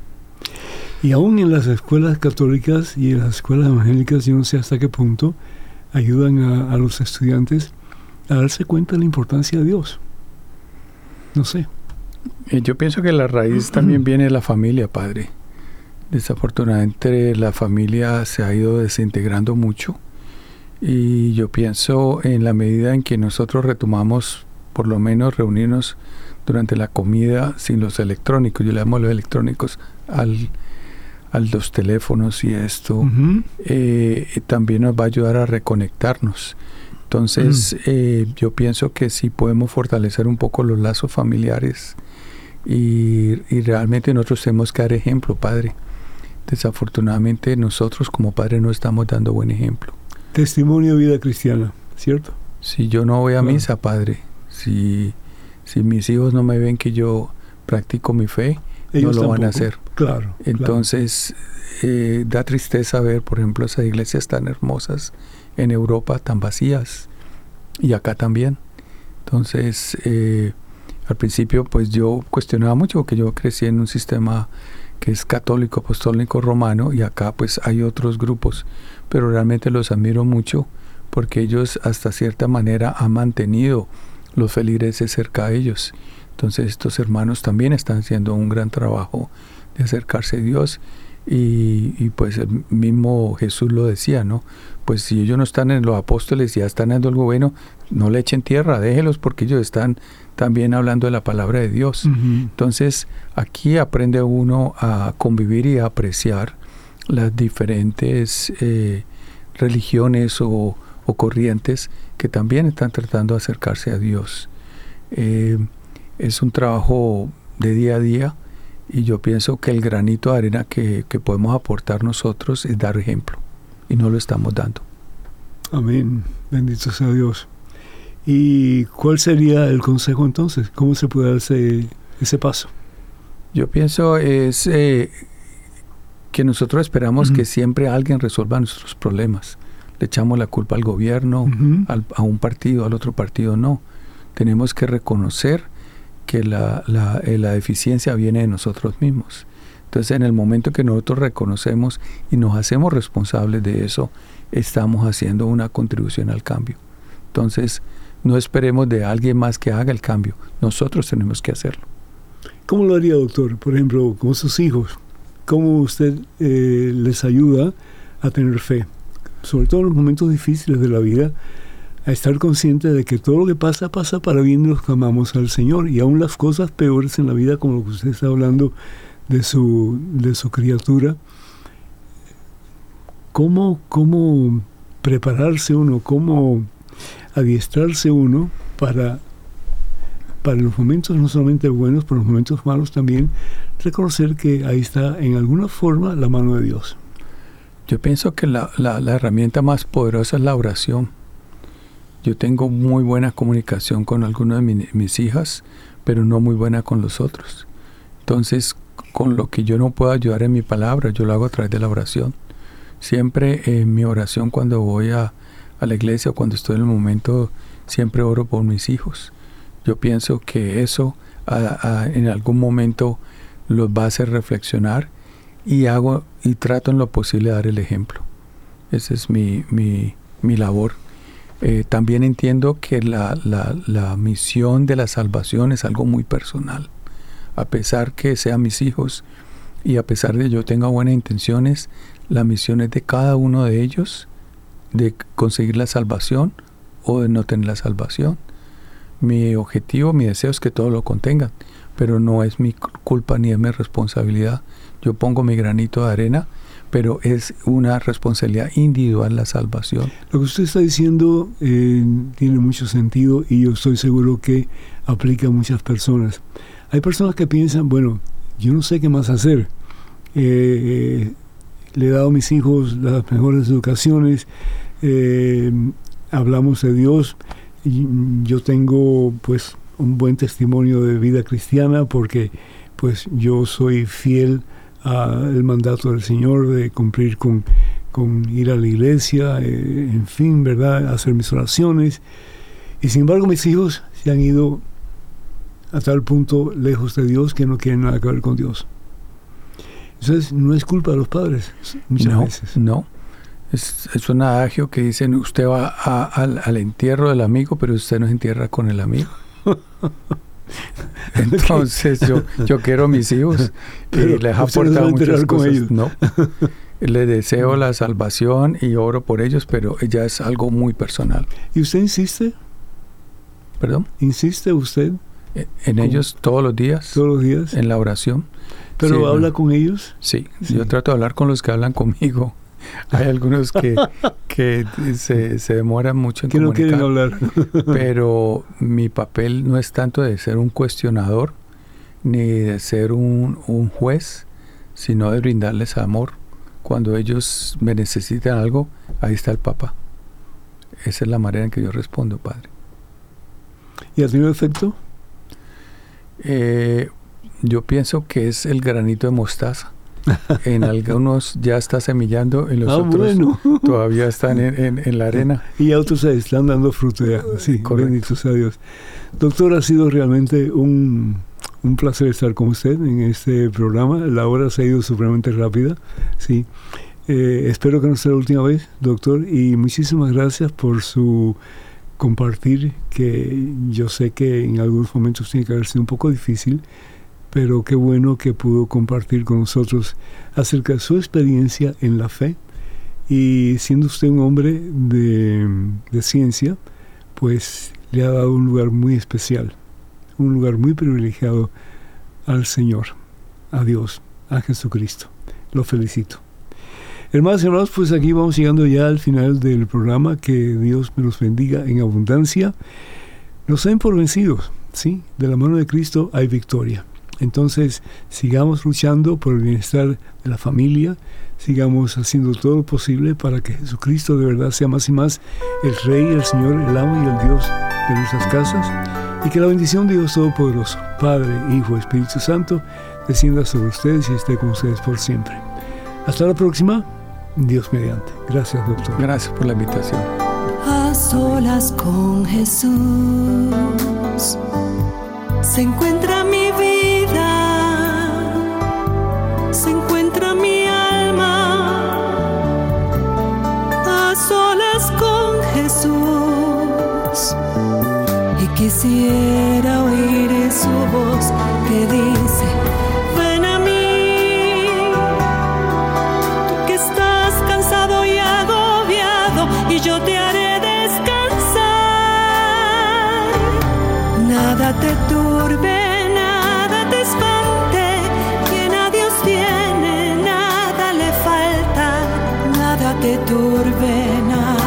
Y aún en las escuelas católicas y en las escuelas evangélicas, yo no sé hasta qué punto ayudan a los estudiantes a darse cuenta de la importancia de Dios. No sé. Yo pienso que la raíz también viene de la familia, padre. Desafortunadamente la familia se ha ido desintegrando mucho, y yo pienso en la medida en que nosotros retomamos por lo menos reunirnos durante la comida sin los electrónicos, yo le llamo los electrónicos a los teléfonos y esto, también nos va a ayudar a reconectarnos. Entonces yo pienso que sí podemos fortalecer un poco los lazos familiares y realmente nosotros tenemos que dar ejemplo, padre. Desafortunadamente nosotros como padres no estamos dando buen ejemplo. Testimonio de vida cristiana, ¿cierto? Si yo no voy a misa, padre, si mis hijos no me ven que yo practico mi fe, ellos no lo van a hacer. Claro. Entonces da tristeza ver, por ejemplo, esas iglesias tan hermosas en Europa, tan vacías, y acá también. Entonces al principio pues yo cuestionaba mucho, porque yo crecí en un sistema que es católico, apostólico, romano, y acá pues hay otros grupos, pero realmente los admiro mucho porque ellos hasta cierta manera han mantenido los feligreses cerca de ellos. Entonces estos hermanos también están haciendo un gran trabajo de acercarse a Dios, y pues el mismo Jesús lo decía, ¿no? Pues si ellos no están en los apóstoles y ya están haciendo algo bueno, no le echen tierra, déjelos, porque ellos están también hablando de la palabra de Dios. Entonces aquí aprende uno a convivir y a apreciar las diferentes religiones o corrientes que también están tratando de acercarse a Dios. Es un trabajo de día a día, y yo pienso que el granito de arena que podemos aportar nosotros es dar ejemplo, y no lo estamos dando. Amén, bendito sea Dios. ¿Y cuál sería el consejo entonces? ¿Cómo se puede dar ese paso? Yo pienso es que nosotros esperamos que siempre alguien resuelva nuestros problemas. Le echamos la culpa al gobierno, a un partido, al otro partido, no. Tenemos que reconocer que la deficiencia viene de nosotros mismos. Entonces, en el momento que nosotros reconocemos y nos hacemos responsables de eso, estamos haciendo una contribución al cambio. Entonces, no esperemos de alguien más que haga el cambio. Nosotros tenemos que hacerlo. ¿Cómo lo haría, doctor? Por ejemplo, con sus hijos. ¿Cómo usted les ayuda a tener fe? Sobre todo en los momentos difíciles de la vida, a estar consciente de que todo lo que pasa, pasa para bien de los que amamos al Señor. Y aún las cosas peores en la vida, como lo que usted está hablando de su criatura. ¿Cómo prepararse uno? ¿Cómo adiestrarse uno para los momentos no solamente buenos, pero los momentos malos también, reconocer que ahí está en alguna forma la mano de Dios? Yo pienso que la herramienta más poderosa es la oración. Yo tengo muy buena comunicación con algunas de mis hijas, pero no muy buena con los otros. Entonces, con lo que yo no puedo ayudar en mi palabra, yo lo hago a través de la oración. Siempre en mi oración cuando voy a la iglesia o cuando estoy en el momento, siempre oro por mis hijos. Yo pienso que eso en algún momento los va a hacer reflexionar y trato en lo posible de dar el ejemplo. Esa es mi labor. También entiendo que la misión de la salvación es algo muy personal. A pesar que sean mis hijos y a pesar de que yo tenga buenas intenciones, la misión es de cada uno de ellos de conseguir la salvación o de no tener la salvación. Mi objetivo, mi deseo es que todos lo contengan, pero no es mi culpa ni es mi responsabilidad. Yo pongo mi granito de arena, pero es una responsabilidad individual la salvación. Lo que usted está diciendo tiene mucho sentido y yo estoy seguro que aplica a muchas personas. Hay personas que piensan, bueno, yo no sé qué más hacer. Le he dado a mis hijos las mejores educaciones, hablamos de Dios, yo tengo pues un buen testimonio de vida cristiana porque pues yo soy fiel al mandato del Señor de cumplir con ir a la iglesia, en fin, ¿verdad?, hacer mis oraciones. Y sin embargo mis hijos se han ido a tal punto lejos de Dios que no quieren nada que ver con Dios. Entonces no es culpa de los padres muchas veces. No, es un adagio que dicen, usted va al entierro del amigo, pero usted no se entierra con el amigo. Entonces yo quiero a mis hijos y les ha aportado muchas cosas. Ellos. No, les deseo la salvación y oro por ellos, pero ya es algo muy personal. ¿Y usted insiste? ¿Perdón? ¿Insiste usted? En ellos todos los días. ¿Todos los días? En la oración. ¿Pero sí, habla con ellos? Sí, yo trato de hablar con los que hablan conmigo. Hay algunos que se demoran mucho en que comunicar. No quieren hablar. Pero mi papel no es tanto de ser un cuestionador, ni de ser un juez, sino de brindarles amor. Cuando ellos me necesitan algo, ahí está el papá. Esa es la manera en que yo respondo, padre. ¿Y ha tenido efecto? Yo pienso que es el granito de mostaza. En algunos ya está semillando, en los otros todavía están en la arena. Y otros se están dando fruto ya. Sí, benditos a Dios. Doctor, ha sido realmente un placer estar con usted en este programa. La hora se ha ido supremamente rápida. Sí. Espero que no sea la última vez, doctor, y muchísimas gracias por su compartir, que yo sé que en algunos momentos tiene que haber sido un poco difícil, pero qué bueno que pudo compartir con nosotros acerca de su experiencia en la fe. Y siendo usted un hombre de ciencia, pues le ha dado un lugar muy especial, un lugar muy privilegiado al Señor, a Dios, a Jesucristo. Lo felicito. Hermanos y hermanos, pues aquí vamos llegando ya al final del programa. Que Dios me los bendiga en abundancia. Nos den por vencidos, ¿sí? De la mano de Cristo hay victoria. Entonces, sigamos luchando por el bienestar de la familia, sigamos haciendo todo lo posible para que Jesucristo de verdad sea más y más el Rey, el Señor, el amo y el Dios de nuestras casas, y que la bendición de Dios Todopoderoso, Padre, Hijo, Espíritu Santo, descienda sobre ustedes y esté con ustedes por siempre. Hasta la próxima, Dios mediante. Gracias, doctor. Gracias por la invitación. A solas con Jesús se encuentra mi vida. Quisiera oír su voz que dice: ven a mí, tú que estás cansado y agobiado, y yo te haré descansar. Nada te turbe, nada te espante, quien a Dios tiene, nada le falta, nada te turbe, nada.